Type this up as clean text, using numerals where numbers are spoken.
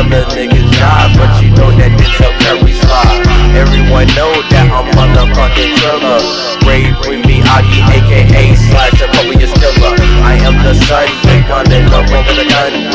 other niggas die, but you know that Denzel Curry slide. Everyone know that I'm motherfucking Triller. Ray bring me Aggie, aka Slash, the Popius Killer. I am the son, big gun, and the ring of the gun.